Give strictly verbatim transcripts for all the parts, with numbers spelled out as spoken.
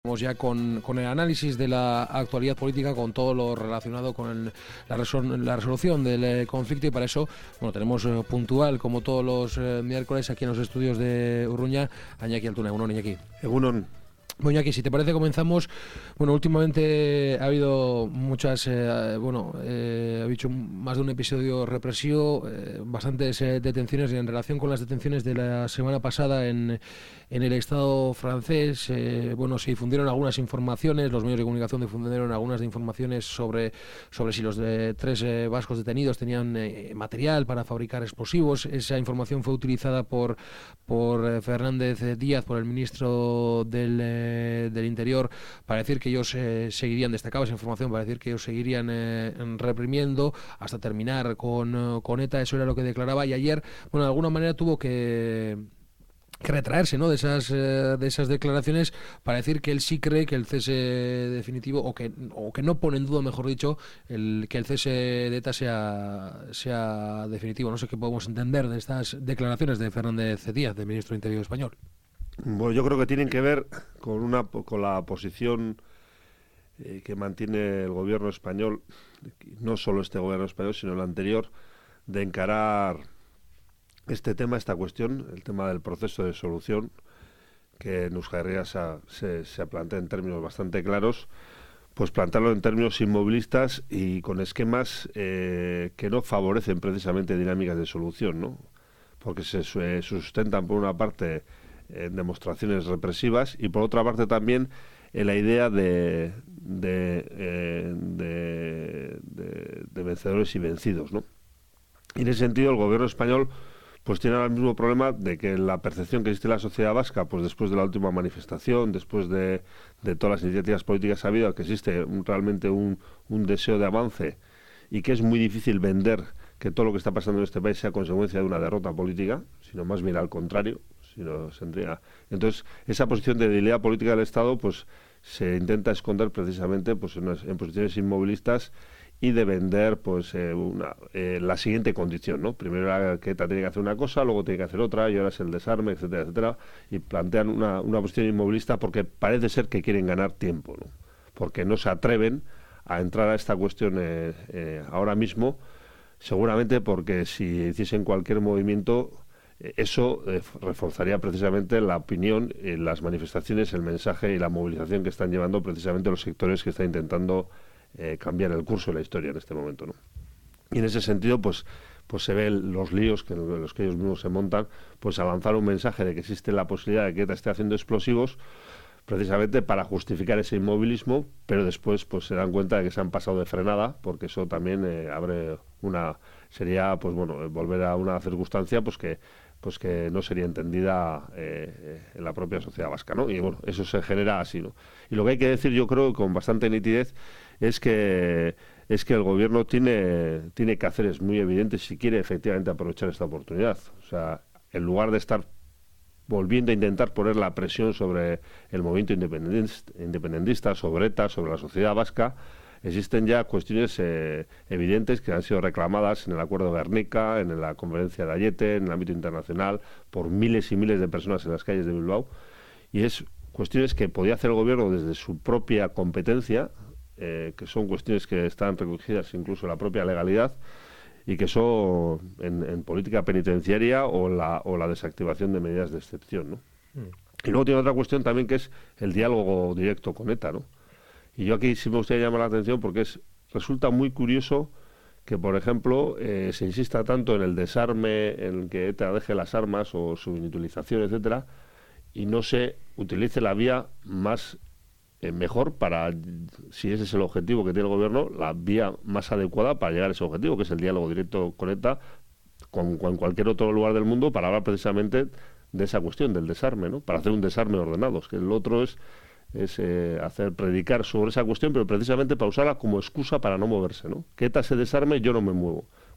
Vamos ya con, con el análisis de la actualidad política, con todo lo relacionado con el, la, resol, la resolución del eh, conflicto, y para eso bueno, tenemos eh, puntual, como todos los eh, miércoles, aquí en los estudios de Urruña, a Iñaki Altuna. Egunon, Iñaki. Egunon. Bueno, Iñaki, si te parece, comenzamos. Bueno, últimamente ha habido muchas, eh, bueno, eh, ha habido más de un episodio represivo, eh, bastantes eh, detenciones, y en relación con las detenciones de la semana pasada en, en el Estado francés, eh, bueno, se difundieron algunas informaciones, los medios de comunicación difundieron algunas informaciones sobre, sobre si los de tres eh, vascos detenidos tenían eh, material para fabricar explosivos. Esa información fue utilizada por, por eh, Fernández Díaz, por el ministro del eh, del Interior, para decir que ellos eh, seguirían, destacaba esa información, para decir que ellos seguirían eh, reprimiendo hasta terminar con, con ETA. Eso era lo que declaraba, y ayer, bueno, de alguna manera tuvo que que retraerse, ¿no?, de esas eh, de esas declaraciones, para decir que él sí cree que el cese definitivo, o que o que no pone en duda, mejor dicho, el que el cese de ETA sea sea definitivo. No sé qué podemos entender de estas declaraciones de Fernández Díaz, del ministro del Interior español. Bueno, yo creo que tienen que ver con una con la posición eh, que mantiene el gobierno español, no solo este gobierno español, sino el anterior, de encarar este tema, esta cuestión, el tema del proceso de solución, que en Euskal Herria se, se, se plantea en términos bastante claros, pues plantearlo en términos inmovilistas y con esquemas eh, que no favorecen precisamente dinámicas de solución, ¿no? Porque se, se sustentan por una parte en demostraciones represivas y por otra parte también en la idea de de, eh, de, de, de vencedores y vencidos, ¿no? Y en ese sentido el gobierno español pues tiene ahora el mismo problema de que la percepción que existe en la sociedad vasca, pues después de la última manifestación, después de, de todas las iniciativas políticas habidas, que existe un, realmente un, un deseo de avance, y que es muy difícil vender que todo lo que está pasando en este país sea consecuencia de una derrota política, sino más bien al contrario. Sino tendría. Entonces, esa posición de debilidad política del Estado pues se intenta esconder precisamente pues en, en posiciones inmovilistas y de vender pues eh, una, eh, la siguiente condición, ¿no? Primero era que ETA tiene que hacer una cosa, luego tiene que hacer otra, y ahora es el desarme, etcétera, etcétera, y plantean una, una posición inmovilista porque parece ser que quieren ganar tiempo, ¿no? Porque no se atreven a entrar a esta cuestión eh, eh, ahora mismo, seguramente porque si hiciesen cualquier movimiento, eso eh, reforzaría precisamente la opinión, eh, las manifestaciones, el mensaje y la movilización que están llevando precisamente los sectores que están intentando eh, cambiar el curso de la historia en este momento, ¿no? Y en ese sentido, pues pues se ven los líos que los que ellos mismos se montan, pues a lanzar un mensaje de que existe la posibilidad de que ETA esté haciendo explosivos, precisamente para justificar ese inmovilismo, pero después pues se dan cuenta de que se han pasado de frenada, porque eso también eh, abre una sería pues bueno volver a una circunstancia pues que pues que no sería entendida eh, en la propia sociedad vasca, ¿no? Y bueno, eso se genera así, ¿no? Y lo que hay que decir, yo creo, con bastante nitidez, es que es que el gobierno tiene tiene que hacer, es muy evidente, si quiere efectivamente aprovechar esta oportunidad. O sea, en lugar de estar volviendo a intentar poner la presión sobre el movimiento independentista, independentista sobre ETA, sobre la sociedad vasca, existen ya cuestiones eh, evidentes que han sido reclamadas en el Acuerdo de Gernika, en la Conferencia de Ayete, en el ámbito internacional, por miles y miles de personas en las calles de Bilbao, y es cuestiones que podía hacer el gobierno desde su propia competencia, eh, que son cuestiones que están recogidas incluso en la propia legalidad, y que son en, en política penitenciaria o la, o la desactivación de medidas de excepción, ¿no? Mm. Y luego tiene otra cuestión también, que es el diálogo directo con ETA, ¿no? Y yo aquí sí me gustaría llamar la atención porque es resulta muy curioso que, por ejemplo, eh, se insista tanto en el desarme, en que ETA deje las armas o su inutilización, etcétera, y no se utilice la vía más eh, mejor para, si ese es el objetivo que tiene el gobierno, la vía más adecuada para llegar a ese objetivo, que es el diálogo directo con ETA, con, con cualquier otro lugar del mundo, para hablar precisamente de esa cuestión, del desarme, ¿no? Para hacer un desarme ordenado. Que el otro es es eh, hacer predicar sobre esa cuestión, pero precisamente para usarla como excusa para no moverse, ¿no? Que ETA se desarme, yo no me muevo.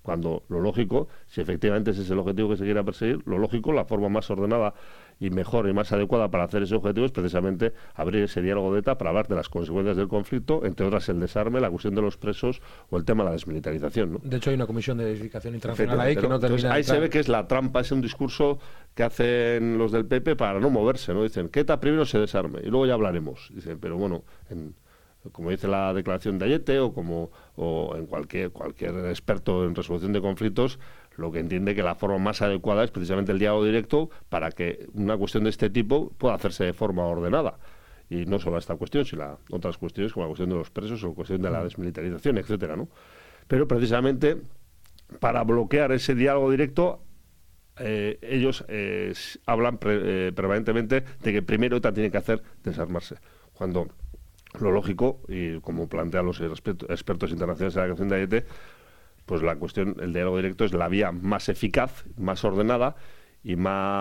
Cuando lo lógico, si efectivamente ese es el objetivo que se quiera perseguir, lo lógico, la forma más ordenada y mejor y más adecuada para hacer ese objetivo es precisamente abrir ese diálogo de ETA para hablar de las consecuencias del conflicto, entre otras el desarme, la cuestión de los presos o el tema de la desmilitarización, ¿no? De hecho, hay una comisión de verificación internacional ahí que no termina. Entonces, ahí se ve que es la trampa, es un discurso que hacen los del P P para no moverse, ¿no? Dicen que ETA primero se desarme y luego ya hablaremos. Dicen, pero bueno, en, como dice la declaración de Ayete o como o en cualquier cualquier experto en resolución de conflictos, lo que entiende que la forma más adecuada es precisamente el diálogo directo para que una cuestión de este tipo pueda hacerse de forma ordenada. Y no solo esta cuestión, sino la, otras cuestiones como la cuestión de los presos o la cuestión de la desmilitarización, etcétera, ¿no? Pero precisamente para bloquear ese diálogo directo, eh, ellos eh, hablan pre, eh, permanentemente de que primero ETA tiene que hacer desarmarse. Cuando lo lógico, y como plantean los expertos internacionales en la cuestión de Ayete, pues la cuestión, el diálogo directo es la vía más eficaz, más ordenada y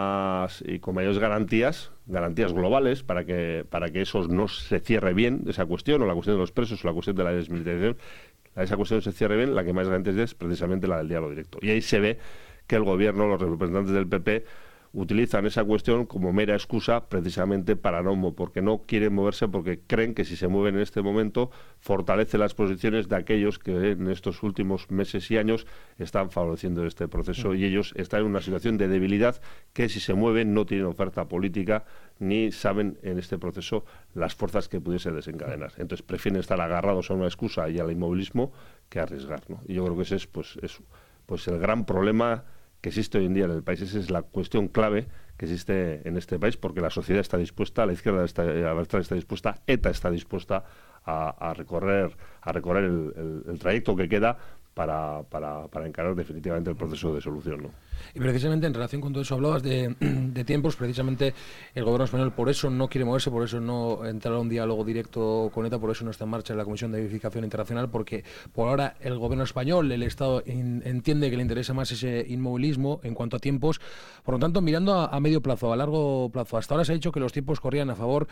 más y con mayores garantías, garantías globales para que para que eso no se cierre bien, esa cuestión, o la cuestión de los presos, o la cuestión de la desmilitarización, esa cuestión se cierre bien, la que más garantías es precisamente la del diálogo directo. Y ahí se ve que el gobierno, los representantes del P P, utilizan esa cuestión como mera excusa precisamente para no, porque no quieren moverse, porque creen que si se mueven en este momento fortalece las posiciones de aquellos que en estos últimos meses y años están favoreciendo este proceso, y ellos están en una situación de debilidad que si se mueven no tienen oferta política ni saben en este proceso las fuerzas que pudiese desencadenar. Entonces prefieren estar agarrados a una excusa y al inmovilismo que arriesgar, ¿no? Y yo creo que ese es pues, es, pues el gran problema que existe hoy en día en el país. Esa es la cuestión clave que existe en este país, porque la sociedad está dispuesta, la izquierda está, la verdad está dispuesta, ETA está dispuesta a, a recorrer a recorrer el, el, el trayecto que queda para, para, para encarar definitivamente el proceso de solución, ¿no? Y precisamente en relación con todo eso hablabas de, de tiempos, precisamente el gobierno español por eso no quiere moverse, por eso no entrar a un diálogo directo con ETA, por eso no está en marcha la Comisión de Verificación Internacional, porque por ahora el gobierno español, el Estado in, entiende que le interesa más ese inmovilismo en cuanto a tiempos. Por lo tanto, mirando a, a medio plazo, a largo plazo, hasta ahora se ha dicho que los tiempos corrían a favor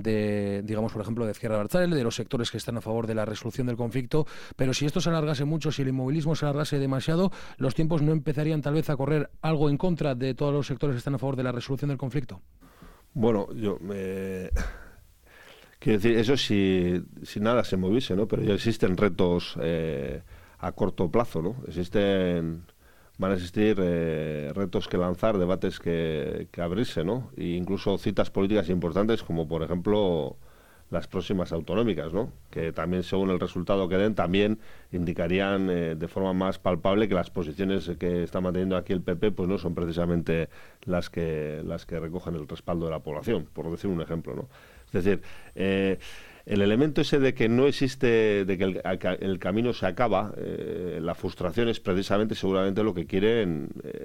de, digamos, por ejemplo, de Izquierda Abertzale, de los sectores que están a favor de la resolución del conflicto, pero si esto se alargase mucho, si el inmovilismo se alargase demasiado, los tiempos no empezarían tal vez a correr algo en contra de todos los sectores que están a favor de la resolución del conflicto. Bueno, yo me... quiero decir, eso si, si nada se moviese, ¿no? Pero ya existen retos eh, a corto plazo, ¿no? Existen, van a existir eh, retos que lanzar, debates que, que abrirse, ¿no? E incluso citas políticas importantes como, por ejemplo, las próximas autonómicas, ¿no? Que también, según el resultado que den, también indicarían eh, de forma más palpable que las posiciones que está manteniendo aquí el P P pues no son precisamente las que las que recogen el respaldo de la población, por decir un ejemplo, ¿no? Es decir, eh, el elemento ese de que no existe, de que el, el camino se acaba, eh, la frustración es precisamente seguramente lo que quieren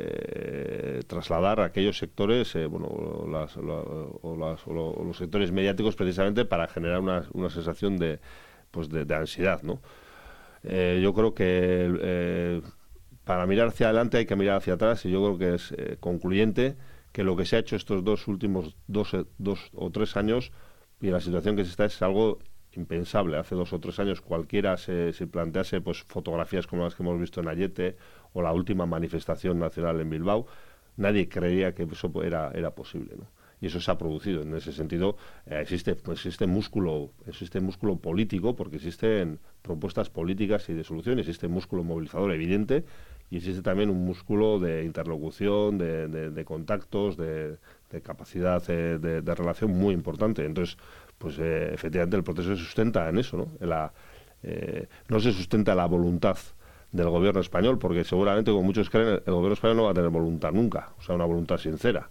eh, trasladar a aquellos sectores, eh, bueno, las, la, o, las, o, lo, o los sectores mediáticos precisamente para generar una, una sensación de, pues de, de ansiedad, ¿no? Eh, yo creo que eh, para mirar hacia adelante hay que mirar hacia atrás, y yo creo que es eh, concluyente que lo que se ha hecho estos dos últimos dos, dos o tres años y la situación que se está es algo impensable. Hace dos o tres años cualquiera se, se plantease pues fotografías como las que hemos visto en Ayete o la última manifestación nacional en Bilbao, nadie creía que eso era, era posible, ¿no? Y eso se ha producido. En ese sentido eh, existe, pues, existe músculo, existe músculo político, porque existen propuestas políticas y de solución, existe músculo movilizador evidente, y existe también un músculo de interlocución, de, de, de contactos, de, de capacidad de, de, de relación muy importante. Entonces, pues eh, efectivamente el proceso se sustenta en eso, ¿no? En la, eh, no se sustenta en la voluntad del gobierno español, porque seguramente, como muchos creen, el gobierno español no va a tener voluntad nunca, o sea, una voluntad sincera.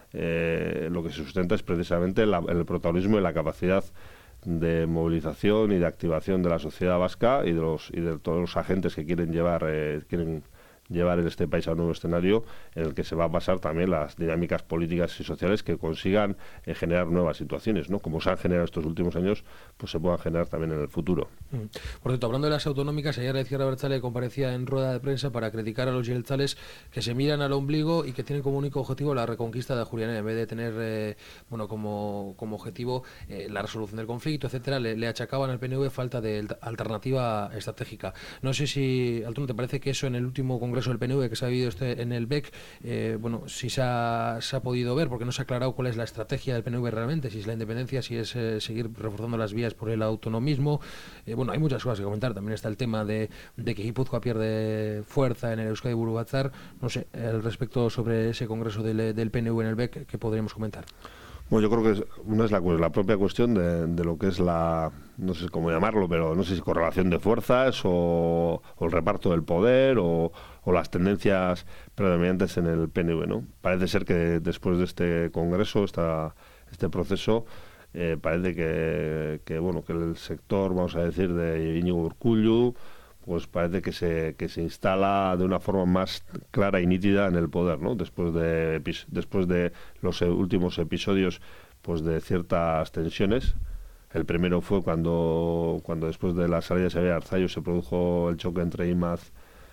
Eh, lo que se sustenta es precisamente la, el protagonismo y la capacidad de movilización y de activación de la sociedad vasca y de los y de todos los agentes que quieren llevar eh, quieren llevar este país a un nuevo escenario en el que se va a pasar también las dinámicas políticas y sociales que consigan eh, generar nuevas situaciones, ¿no? Como se han generado estos últimos años, pues se puedan generar también en el futuro. Por cierto, hablando de las autonómicas, ayer la izquierda abertzale comparecía en rueda de prensa para criticar a los jeltzales que se miran al ombligo y que tienen como único objetivo la reconquista de Ajuria Enea, en vez de tener eh, bueno como, como objetivo eh, la resolución del conflicto, etcétera. Le, le achacaban al P N V falta de alternativa estratégica. No sé si, Altuna, ¿te parece que eso en el último congreso del P N V que se ha habido este, en el B E C, eh, bueno, si se ha, se ha podido ver, porque no se ha aclarado cuál es la estrategia del P N V realmente, si es la independencia, si es eh, seguir reforzando las vías por el autonomismo? Eh, bueno, hay muchas cosas que comentar. También está el tema de, de que Guipúzcoa pierde fuerza en el Euskadi Buru Batzar. No sé, al respecto sobre ese congreso del, del P N V en el B E C, ¿qué podríamos comentar? Bueno, yo creo que es, una es la, la propia cuestión de, de lo que es la, no sé cómo llamarlo, pero no sé si correlación de fuerzas o, o el reparto del poder o, o las tendencias predominantes en el P N V, ¿no? Parece ser que después de este congreso, esta, este proceso, eh, parece que, que, bueno, que el sector, vamos a decir, de Íñigo Urkullu, pues parece que se que se instala de una forma más clara y nítida en el poder, ¿no? Después de después de los últimos episodios, pues de ciertas tensiones. El primero fue cuando cuando después de la salida de Xabier Arzalluz se produjo el choque entre Imaz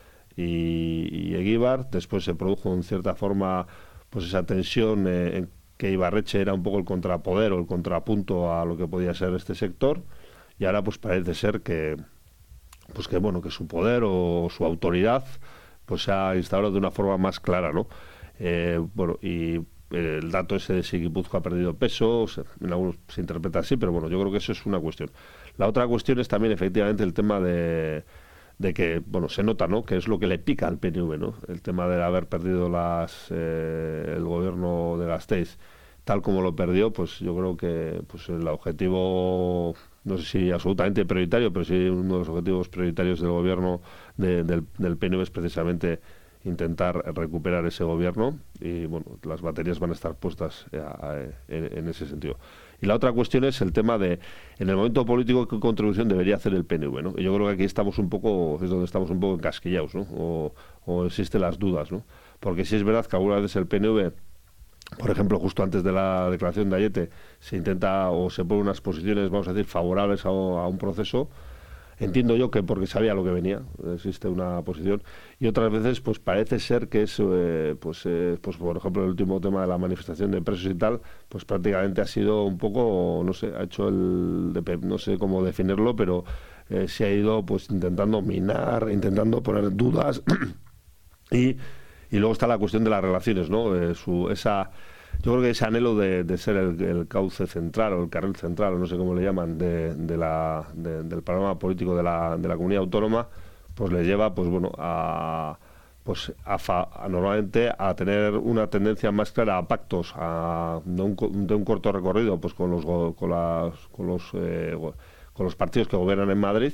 y, y Eguíbar. Después se produjo en cierta forma pues esa tensión eh, en que Ibarretxe era un poco el contrapoder o el contrapunto a lo que podía ser este sector, y ahora pues parece ser que pues que bueno que su poder o su autoridad pues se ha instalado de una forma más clara, ¿no? Eh, bueno, y el dato ese de si Guipúzcoa ha perdido peso, se, en algunos se interpreta así, pero bueno, yo creo que eso es una cuestión. La otra cuestión es también efectivamente el tema de, de que, bueno, se nota, ¿no?, que es lo que le pica al P N V, ¿no? El tema de haber perdido las eh, el gobierno de Gasteiz tal como lo perdió, pues yo creo que pues el objetivo, no sé si absolutamente prioritario, pero sí uno de los objetivos prioritarios del gobierno de, del, del P N V es precisamente intentar recuperar ese gobierno, y bueno, las baterías van a estar puestas a, a, en, en ese sentido. Y la otra cuestión es el tema de, en el momento político, qué contribución debería hacer el P N V, ¿no? Y yo creo que aquí estamos un poco, es donde estamos un poco encasquillados, ¿no? O, o existen las dudas, ¿no? Porque sí es verdad que algunas veces el P N V, por ejemplo, justo antes de la declaración de Ayete, se intenta o se pone unas posiciones, vamos a decir, favorables a, a un proceso. Entiendo yo que porque sabía lo que venía, existe una posición, y otras veces pues parece ser que es, eh, pues, eh, pues por ejemplo, el último tema de la manifestación de presos y tal, pues prácticamente ha sido un poco, no sé, ha hecho el, no sé cómo definirlo, pero eh, se ha ido pues intentando minar, intentando poner dudas, y, y luego está la cuestión de las relaciones, ¿no? Eh, su, esa... Yo creo que ese anhelo de, de ser el, el cauce central o el carril central, o no sé cómo le llaman, de, de la, de, del panorama político de la, de la comunidad autónoma, pues le lleva, pues bueno, a, pues a, fa, a normalmente a tener una tendencia más clara a pactos a, de, un, de un corto recorrido, pues con los con las, con los eh, con los partidos que gobiernan en Madrid.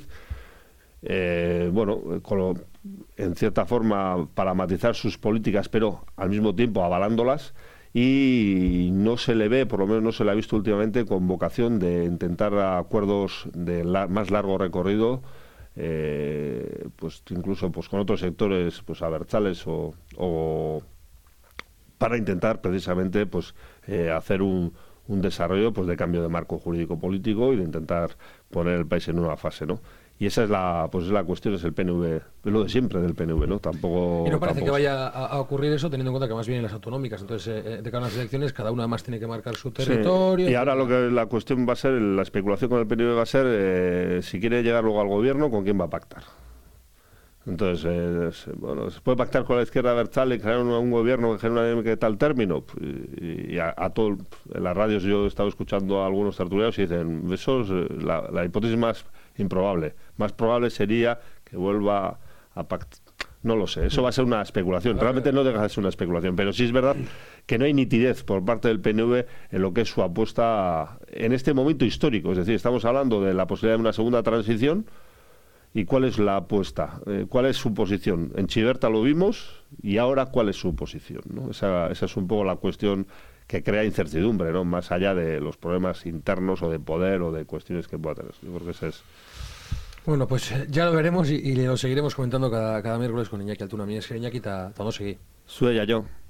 Eh, bueno, con lo, en cierta forma para matizar sus políticas, pero al mismo tiempo avalándolas. Y no se le ve, por lo menos no se le ha visto últimamente, con vocación de intentar acuerdos de la, más largo recorrido, eh, pues incluso pues con otros sectores pues abertzales o, o para intentar precisamente pues eh, hacer un, un desarrollo pues de cambio de marco jurídico político y de intentar poner el país en una fase, ¿no? Y esa es la pues es la cuestión, es el P N V, es lo de siempre del P N V, ¿no? Tampoco... Y no parece tampoco... que vaya a, a ocurrir eso, teniendo en cuenta que más vienen las autonómicas. Entonces, eh, de cara a las elecciones, cada una además tiene que marcar su territorio. Sí. Y ahora lo que la cuestión va a ser, la especulación con el P N V va a ser eh, si quiere llegar luego al gobierno, ¿con quién va a pactar? Entonces, eh, bueno, ¿se puede pactar con la izquierda abertzale y crear un, un gobierno que genere una dinámica de tal término? Y, y a, a todo, en las radios yo he estado escuchando a algunos tertulianos y dicen, eso es la, la hipótesis más improbable. Más probable sería que vuelva a pactar. No lo sé, eso va a ser una especulación. Realmente no deja de ser una especulación, pero sí es verdad que no hay nitidez por parte del P N V en lo que es su apuesta en este momento histórico. Es decir, estamos hablando de la posibilidad de una segunda transición. ¿Y cuál es la apuesta? Eh, ¿Cuál es su posición? En Chiberta lo vimos, y ahora ¿cuál es su posición? ¿no? Esa, esa es un poco la cuestión que crea incertidumbre, ¿no? Más allá de los problemas internos o de poder o de cuestiones que pueda tener. Yo creo que ese es... Bueno, pues ya lo veremos y, y lo seguiremos comentando cada, cada miércoles con Iñaki Altuna. Mi es que Iñaki ta, ta no seguí. Zuei, jo.